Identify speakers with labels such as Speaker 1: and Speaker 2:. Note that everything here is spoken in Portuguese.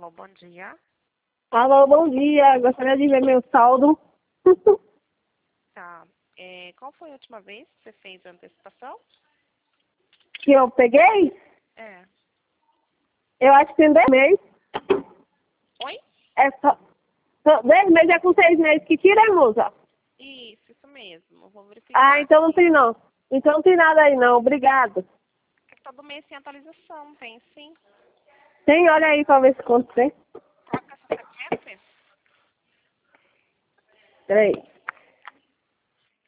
Speaker 1: Alô, bom dia.
Speaker 2: Alô, bom dia. Gostaria de ver meu saldo.
Speaker 1: Tá. Qual foi a última vez que você fez a antecipação?
Speaker 2: Que eu peguei?
Speaker 1: É.
Speaker 2: Eu acho que tem 10 meses.
Speaker 1: Oi?
Speaker 2: É só 10 meses é com 6 meses que tira, moça?
Speaker 1: Isso mesmo. Eu vou verificar.
Speaker 2: Ah, então não tem não. Então não tem nada aí não. Obrigado.
Speaker 1: É que todo mês tem atualização, tem sim.
Speaker 2: Tem, olha aí pra ver se conta tem.
Speaker 1: Qual que é a sua CPF?
Speaker 2: Peraí.